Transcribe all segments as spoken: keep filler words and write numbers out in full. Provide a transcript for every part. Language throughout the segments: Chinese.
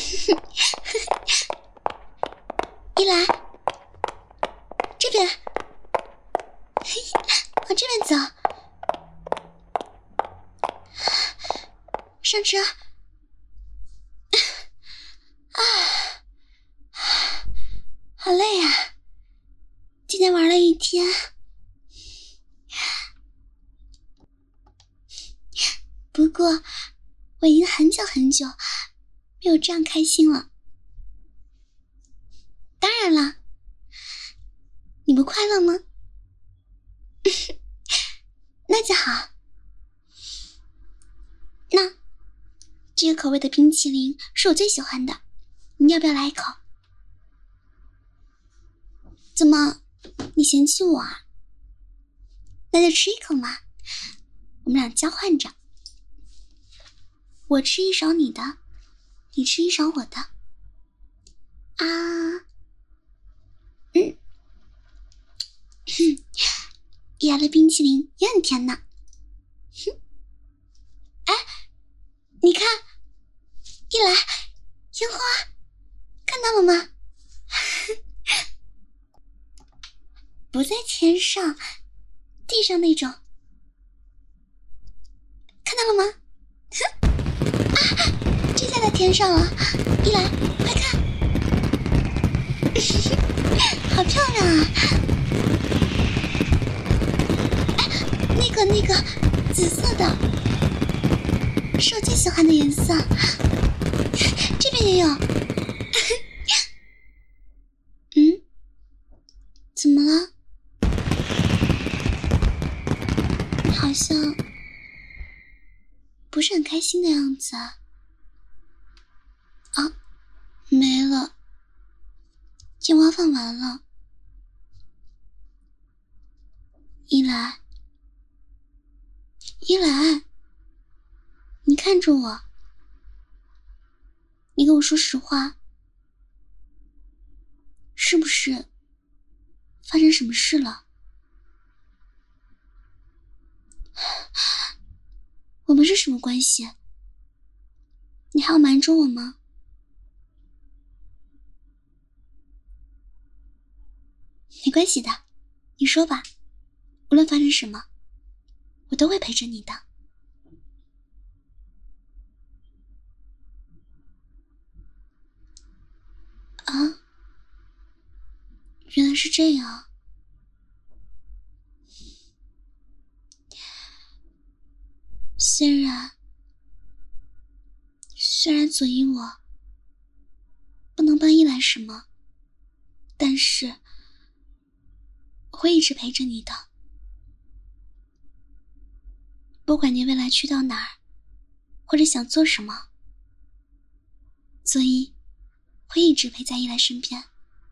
一来，这边，往这边走。上车。啊，好累啊！今天玩了一天。不过，我已经很久很久没有这样开心了。当然了，你不快乐吗？那就好。那这个口味的冰淇淋是我最喜欢的，你要不要来一口？怎么，你嫌弃我啊？那就吃一口嘛，我们俩交换着，我吃一勺你的，你吃一勺我的。啊，嗯，一来的冰淇淋也很甜呢。哼，哎，你看，一来烟花，看到了吗？不在天上，地上那种，看到了吗？啊，这下在天上了！一来，快看，好漂亮啊！哎，那个那个紫色的，是我最喜欢的颜色。这边也有。嗯，怎么了？好像不是很开心的样子啊。啊，没了，烟花放完了。一来，一来，你看着我，你跟我说实话，是不是发生什么事了？我们是什么关系？你还要瞒着我吗？没关系的，你说吧，无论发生什么，我都会陪着你的。啊，原来是这样。虽然虽然左一我不能帮一来什么，但是我会一直陪着你的。不管你未来去到哪儿，或者想做什么，左一会一直陪在一来身边。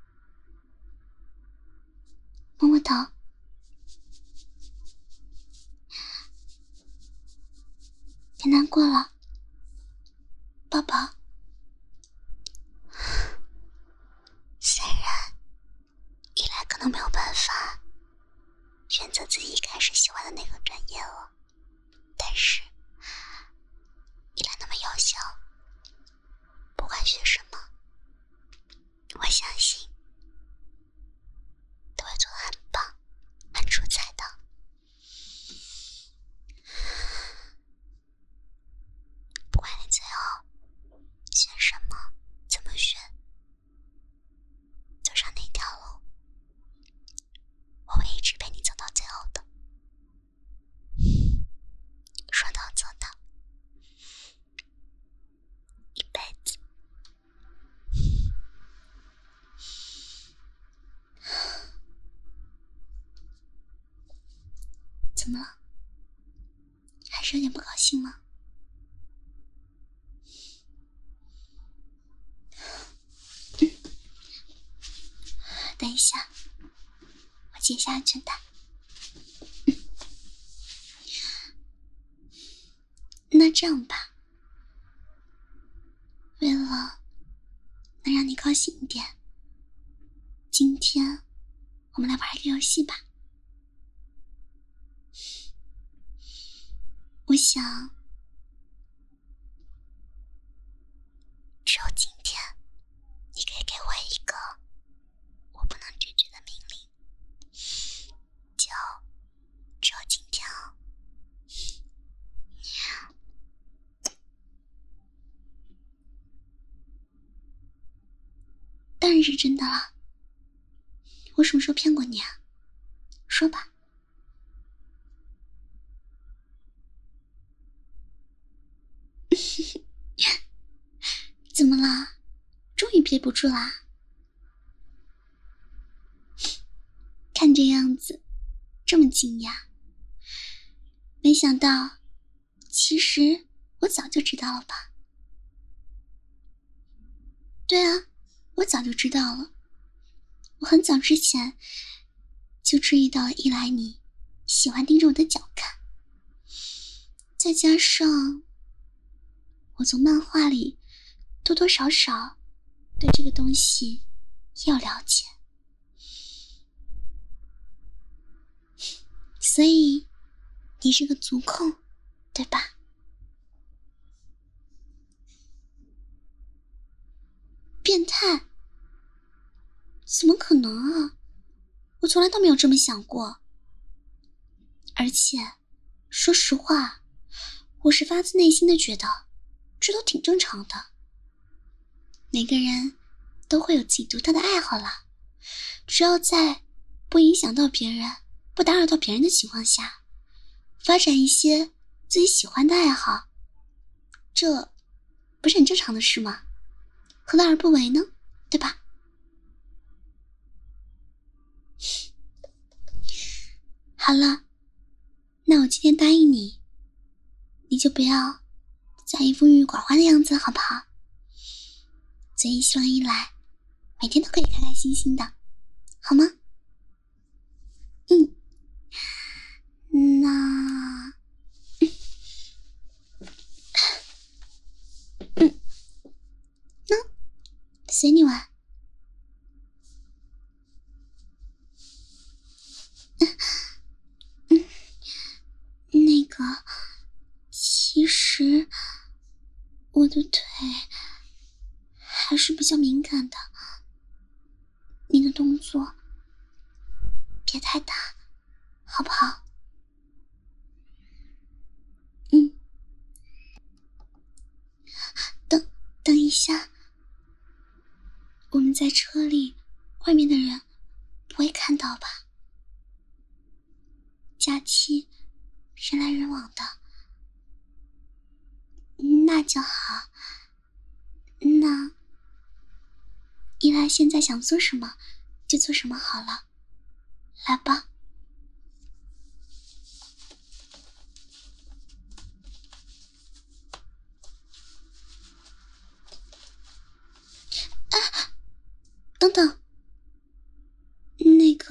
摸摸头。别难过了，宝宝。虽然一来可能没有办法选择自己一开始喜欢的那个专业了，但是一来那么优秀，不管学什么，我相信都会做得很棒，很出彩的。不管你最后选什么，怎么选，走上哪条路，我会一直陪你走到最后的。说到做到，一辈子。怎么了？还是有点不高兴吗？等一下，我解下安全带。那这样吧，为了能让你高兴一点，今天我们来玩一个游戏吧。我想，只有今天当然是真的了。我什么时候骗过你啊？说吧。怎么了？终于憋不住啦？看这样子，这么惊讶，没想到，其实我早就知道了吧？对啊，我早就知道了。我很早之前就注意到了一来你喜欢盯着我的脚看，再加上我从漫画里多多少少对这个东西也有了解，所以你是个足控，对吧？变态？怎么可能啊？我从来都没有这么想过。而且说实话，我是发自内心的觉得这都挺正常的。每个人都会有自己独特的爱好啦，只要在不影响到别人、不打扰到别人的情况下，发展一些自己喜欢的爱好，这不是很正常的事吗？何乐而不为呢？对吧？好了，那我今天答应你，你就不要再一副郁郁寡欢的样子，好不好？所以希望一来每天都可以开开心心的，好吗？嗯，那嗯，那随你玩。嗯，那个，其实我的腿还是比较敏感的，你的动作别太大，好不好？嗯，等等一下，我们在车里，外面的人不会看到吧？假期人来人往的，那就好。那依赖现在想做什么就做什么好了，来吧。啊，等等，那个，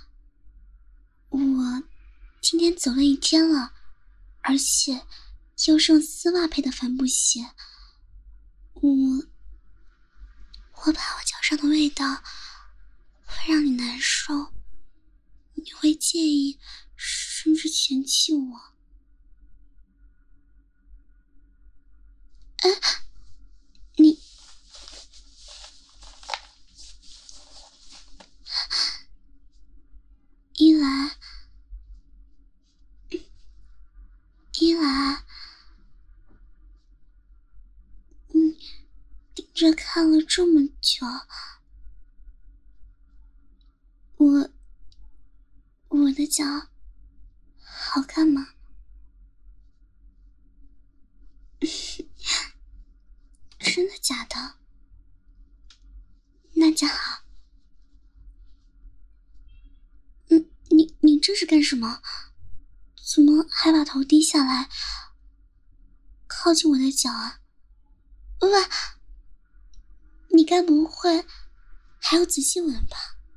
我今天走了一天了，而且又是用丝袜配的帆布鞋，我我怕我脚上的味道会让你难受，你会介意甚至嫌弃我。哎，你一来一来嗯，盯着看了这么久，我我的脚好看吗？真的假的？那就好。嗯，你你这是干什么？怎么还把头低下来，靠近我的脚啊？喂，你该不会还要仔细闻吧？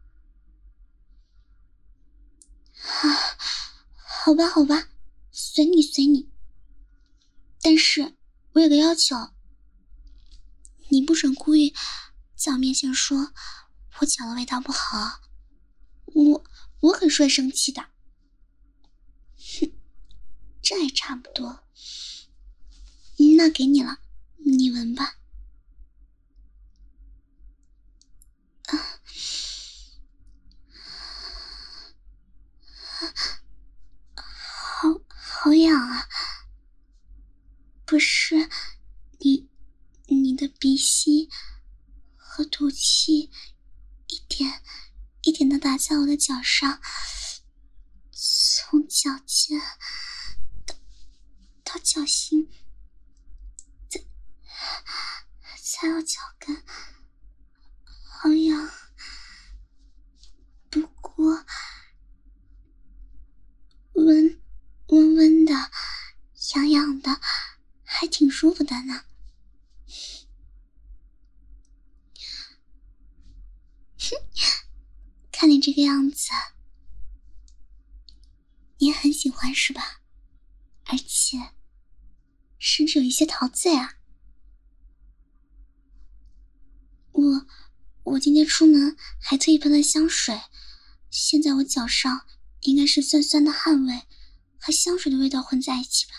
啊，好吧好吧，随你随你。但是我有个要求，你不准故意在我面前说我脚的味道不好，我我可是会生气的。哼，这还差不多。那给你了，你闻吧。啊，好好痒啊！不是，你你的鼻息和吐气打在我的脚上，从脚尖到到脚心，再再到脚跟，好痒。不过温温温的，痒痒的，还挺舒服的呢。看你这个样子，你也很喜欢是吧？而且甚至有一些陶醉啊。我我今天出门还特意喷了香水，现在我脚上应该是酸酸的汗味和香水的味道混在一起吧。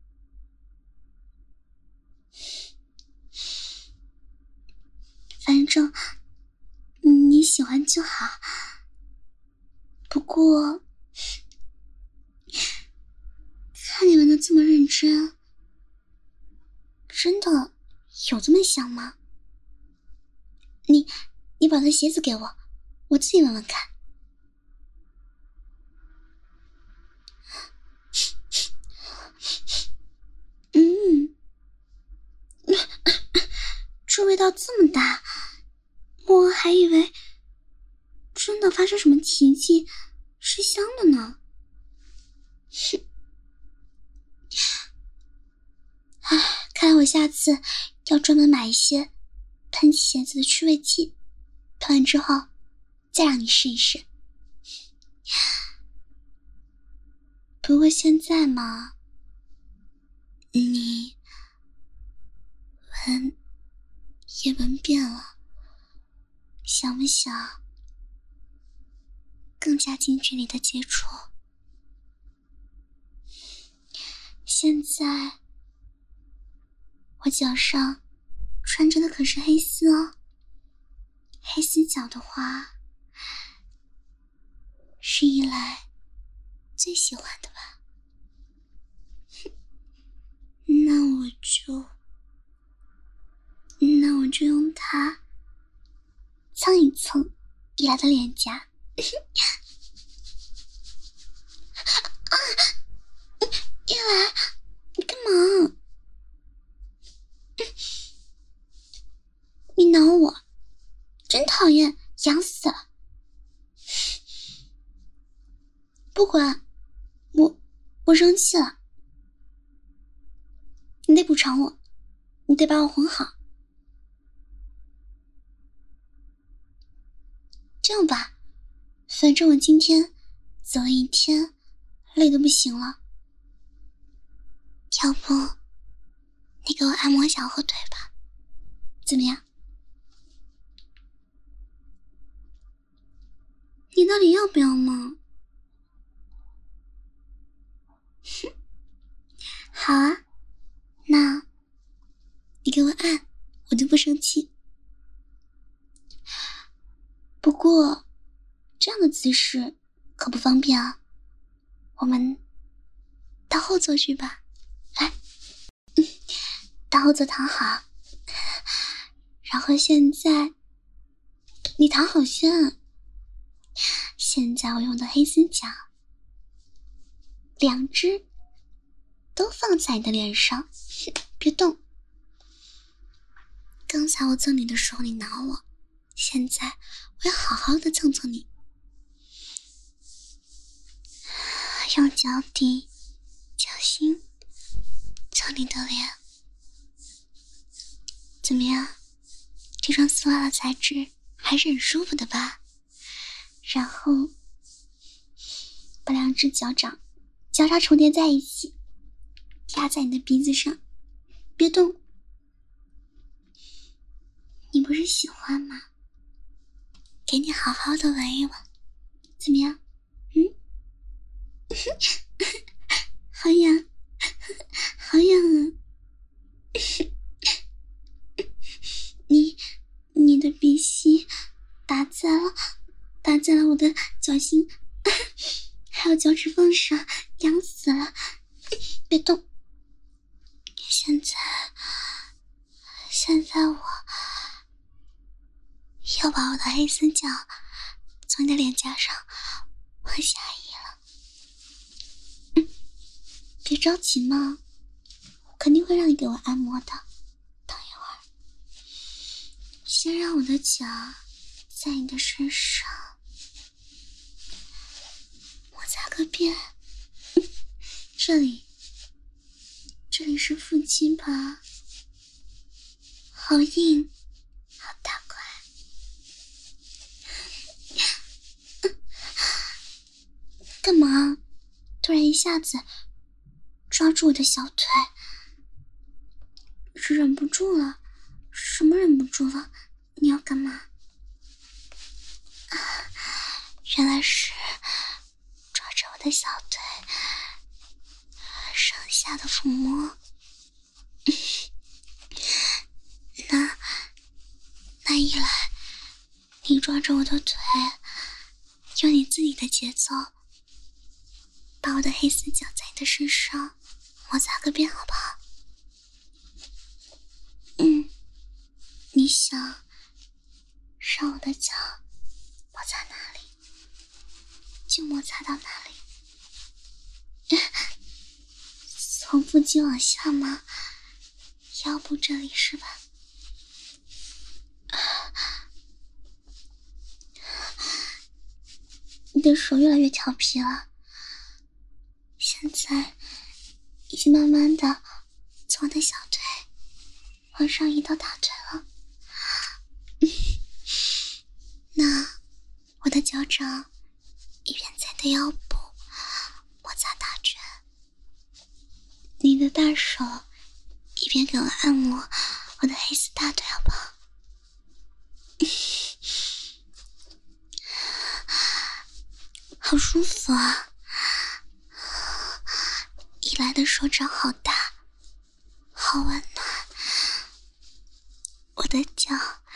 反正你喜欢就好。不过看你闻的这么认真，真的有这么香吗？你你把那鞋子给我，我自己闻闻看。嗯，这味道这么大，我还以为真的发生什么奇迹是香的呢。唉，看来我下次要专门买一些喷鞋子的去味剂，喷完之后再让你试一试。不过现在嘛，你闻也闻遍了，想不想更加近距离的接触？现在我脚上穿着的可是黑丝哦，黑丝脚的话是一来最喜欢的吧。那我就那我就用它蹭一蹭一来的脸颊。啊，一来你干嘛？你挠我真讨厌，痒死了。不管，我我生气了，你得补偿我，你得把我哄好。这样吧，反正我今天走了一天，累得不行了，要不你给我按摩小后腿吧，怎么样？你到底要不要嘛？好啊，那你给我按，我就不生气。不过这样的姿势可不方便啊，我们到后座去吧。来，嗯，到后座躺好，然后现在你躺好先。现在我用的黑丝脚，两只都放在你的脸上，别动。刚才我蹭你的时候你挠我，现在我要好好的蹭蹭你，用脚底脚心蹭你的脸。怎么样，这双丝袜的材质还是很舒服的吧？然后把两只脚掌交叉重叠在一起，压在你的鼻子上，别动。你不是喜欢吗？给你好好的闻一闻，怎么样？嗯，好痒，好痒啊！你你的鼻息打在了打在了我的脚心，还有脚趾缝上，痒死了！别动。现在现在我要把我的黑丝脚从你的脸颊上往下移了。嗯，别着急嘛，我肯定会让你给我按摩的。等一会儿，先让我的脚在你的身上摩擦个遍。嗯，这里，这里是腹肌吧？好硬，好大块。干嘛？突然一下子抓住我的小腿，是忍不住了？什么忍不住了？你要干嘛？啊，原来是抓着我的小腿，上下的抚摸。那那一来，你抓着我的腿，用你自己的节奏，把我的黑丝脚在你的身上摩擦个遍，好不好？嗯，你想让我的脚摩擦哪里，就摩擦到哪里。从腹肌往下吗？腰部这里是吧？你的手越来越调皮了，现在已经慢慢的从我的小腿往上移到大腿了。那我的脚掌一边在你的腰部摩擦大腿，你的大手一边给我按摩我的黑丝大腿，好不好？好舒服啊！依来的手掌好大，好温暖。我的脚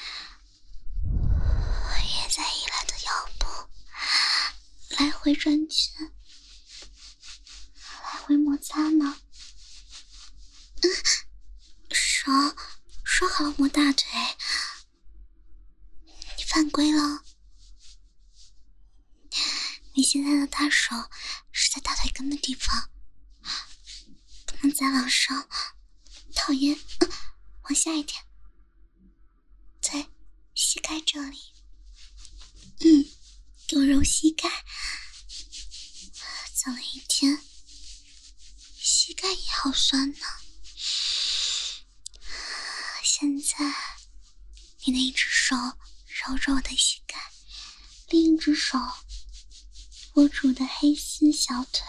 也在依来的腰部来回转圈，来回摩擦呢。嗯，手说好了摸大腿，你犯规了。你现在的大手是在大腿根的地方，不能再往上，讨厌。嗯，往下一点，在膝盖这里。嗯，给我揉膝盖。走了一天，膝盖也好酸呢。现在你的一只手揉揉我的膝盖，另一只手握住我的黑丝小腿，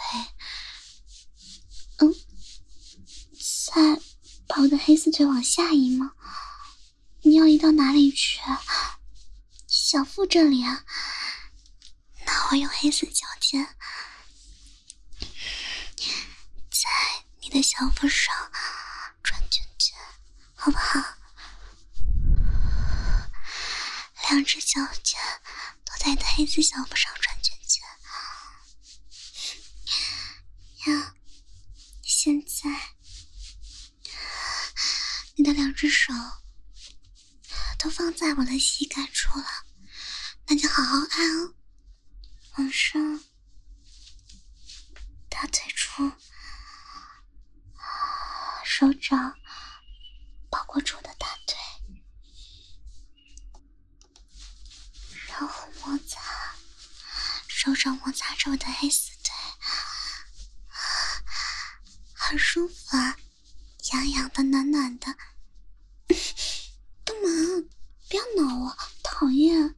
嗯，再把我的黑丝腿往下移吗？你要移到哪里去？小腹这里啊？那我用黑丝脚尖在你的小腹上转圈圈，好不好？两只脚尖都在你的黑丝小腹上转圈圈。呀，现在你的两只手都放在我的膝盖处了，那就好好按哦，往上，大腿处，手掌包裹住我的大腿，然后摩擦，手掌摩擦着我的黑丝腿，好舒服啊，痒痒的，暖暖的。干嘛？不要挠我，讨厌。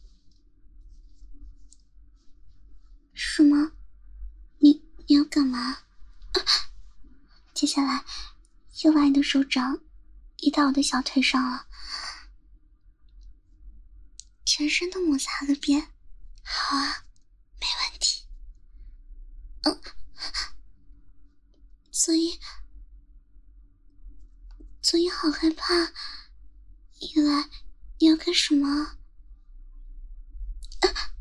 什么？你你要干嘛？啊，接下来又把你的手掌移到我的小腿上了，全身都摩擦个遍。好啊，没问题。嗯，所以所以好害怕。一来你要干什么？啊，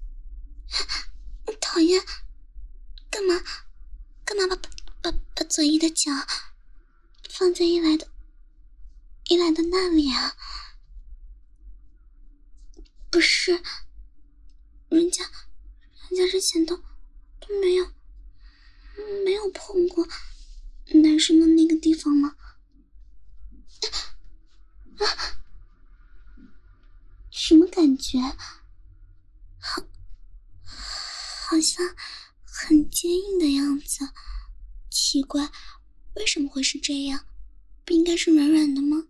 讨厌！干嘛？干嘛把把把左一的脚放在一来的一来的那里啊？不是， 人家人家之前都都没有没有碰过男生的那个地方吗？啊，什么感觉？好，好像很坚硬的样子。奇怪，为什么会是这样？不应该是软软的吗？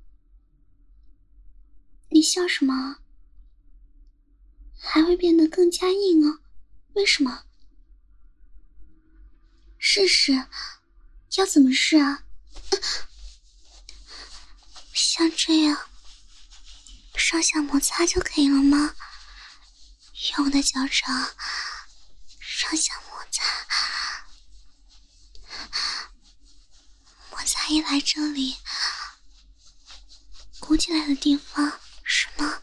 你笑什么？还会变得更加硬哦？为什么？试试？要怎么试啊？像这样上下摩擦就可以了吗？用我的脚掌上下摩擦，摩擦一来这里鼓起来的地方是吗？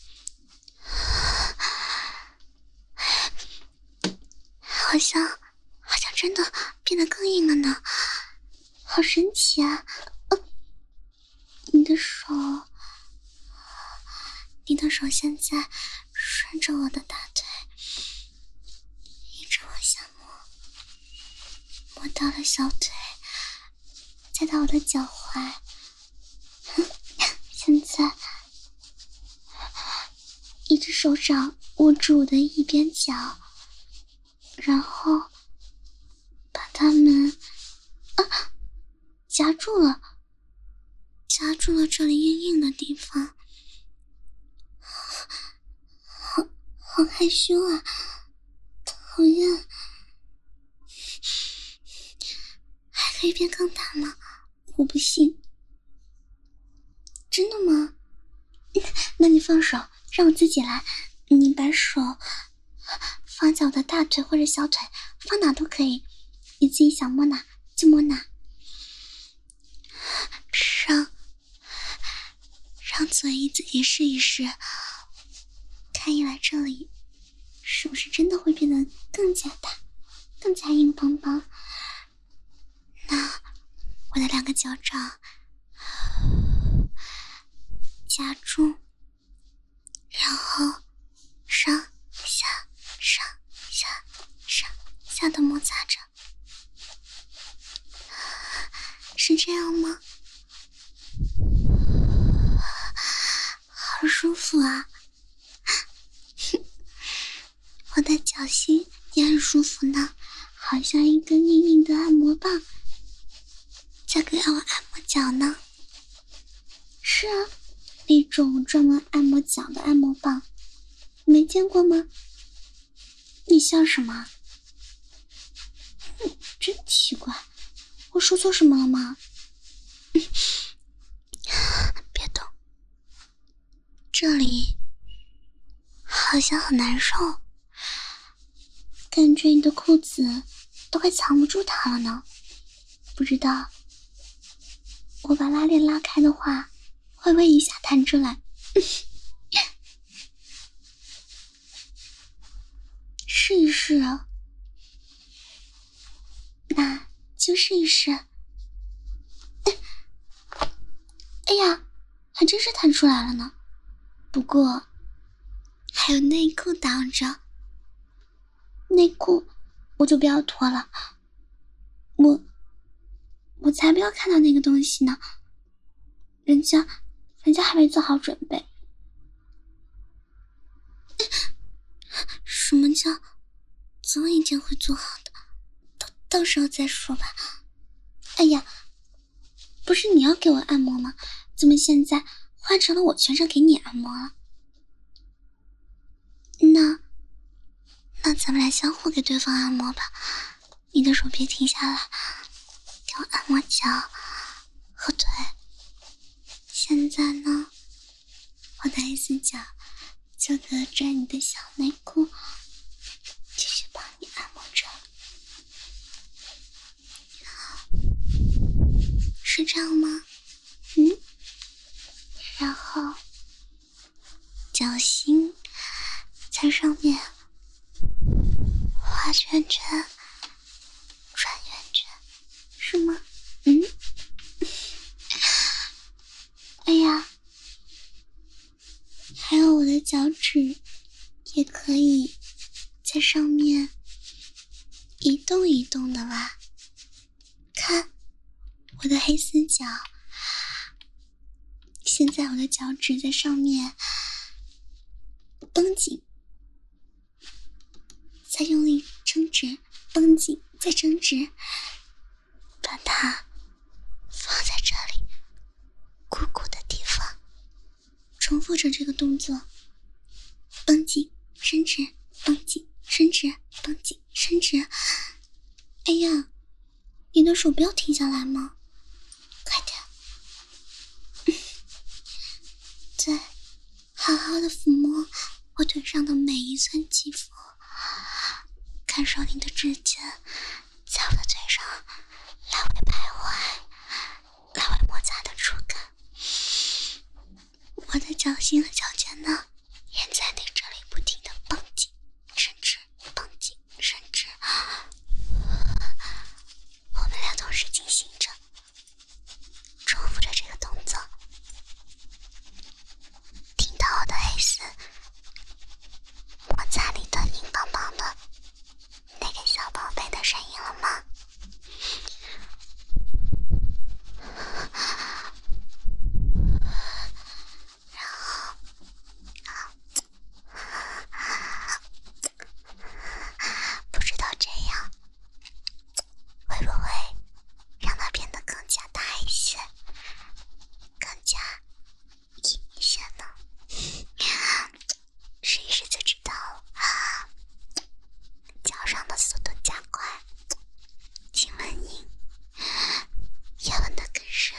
好像好像真的变得更硬了呢，好神奇啊！呃、你的手，你的手现在顺着我的大腿，一直往下摸，摸到了小腿，再到我的脚踝，现在一只手掌握住我的一边脚，然后把它们啊夹住了，夹住了这里硬硬的地方，好好害羞啊，讨厌，还可以变更大吗？我不信。真的吗？那你放手，让我自己来。你把手放在我的大腿或者小腿，放哪都可以，你自己想摸哪就摸哪。让让左一自己试一试，看一来这里是不是真的会变得更加大，更加硬邦邦。那我的两个脚掌夹住，然后上下上下上下的摩擦着，是这样吗？好舒服啊！我的脚心也很舒服呢，好像一根硬硬的按摩棒，这个让我按摩脚呢。是啊，那种专门按摩脚的按摩棒，你没见过吗？你笑什么？嗯，真奇怪，我说错什么了吗？别动，这里好像很难受，感觉你的裤子都快藏不住它了呢。不知道我把拉链拉开的话，会不会一下弹出来？试一试啊，那就试一试。哎呀，还真是弹出来了呢。不过还有内裤挡着，内裤我就不要脱了，我我才不要看到那个东西呢，人家人家还没做好准备。什么叫总有一天会做好的，到到时候再说吧。哎呀，不是你要给我按摩吗？怎么现在换成了我全身给你按摩了？那那咱们来相互给对方按摩吧。你的手别停下来，给我按摩脚和腿。现在呢，我的 S 脚就隔着你的小内裤，继续帮你按摩着。是这样吗？嗯。然后脚心在上面画圈圈，转圆圈，是吗？嗯。哎呀，还有我的脚趾也可以看我的黑丝脚，现在我的脚趾在上面绷紧，再用力撑直，绷紧，再撑直，把它放在这里鼓鼓的地方，重复着这个动作，绷紧伸直，绷紧伸直，绷紧伸直。哎呀，你的手不要停下来吗？快点。对，好好的抚摸我腿上的每一寸肌肤，感受你的指尖在我的腿上来回徘徊，来回摩擦的触感。我的脚心和脚尖呢，也在你这里不停的绷紧伸直，绷紧伸直。我们俩同时进行着，重复着这个动作。听到我的黑丝摩擦你的硬邦邦的那个小宝贝的声音了吗？然后不知道这样会不会让它变得更加大一些，更加硬一些呢？试一试就知道了。脚上的速度加快，亲吻你，也吻得更深。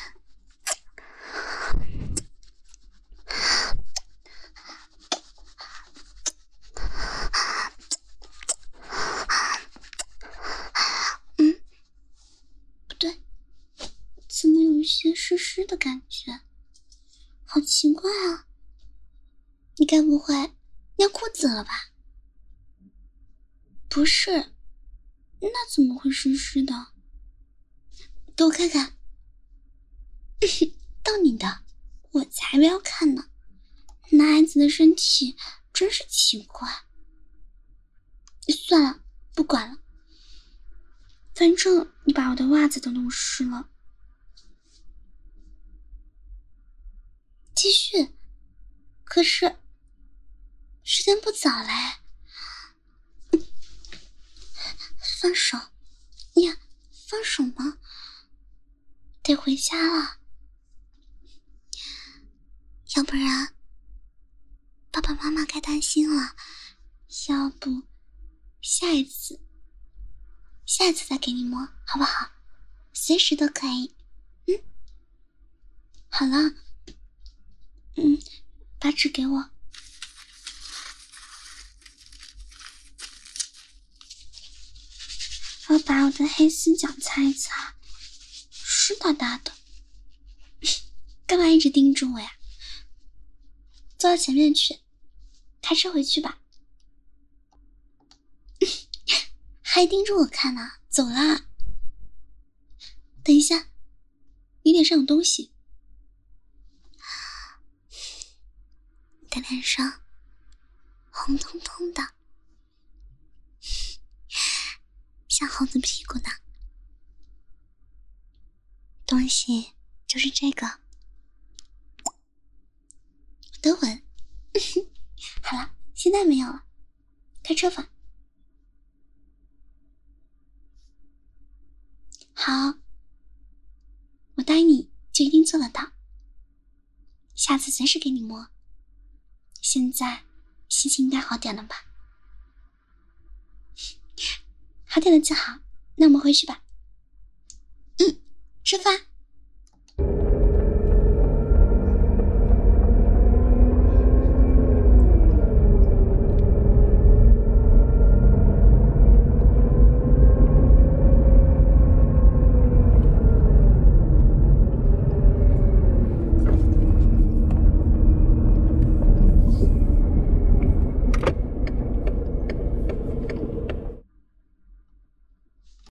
嗯，不对，怎么有一些湿湿的感觉？好奇怪啊！你该不会尿裤子了吧？不是，那怎么会湿湿的？给我看看。到你的，我才不要看呢！男孩子的身体真是奇怪。算了，不管了，反正你把我的袜子都弄湿了。继续。可是时间不早嘞。放手！呀，放手吗？得回家了，要不然爸爸妈妈该担心了。要不下一次下一次再给你摸好不好？随时都可以。嗯，好了，嗯，把纸给我。我把我的黑丝脚擦一擦，湿哒哒的。干嘛一直盯住我呀？坐到前面去，开车回去吧。还盯着我看呢？走啦！等一下，你脸上有东西。你的脸上红彤彤的，像猴子屁股呢。东西就是这个，我的吻。好了，现在没有了，开车吧。好，我答应你就一定做得到，下次随时给你摸。现在心情应该好点了吧？好点了就好，那我们回去吧。嗯，出发。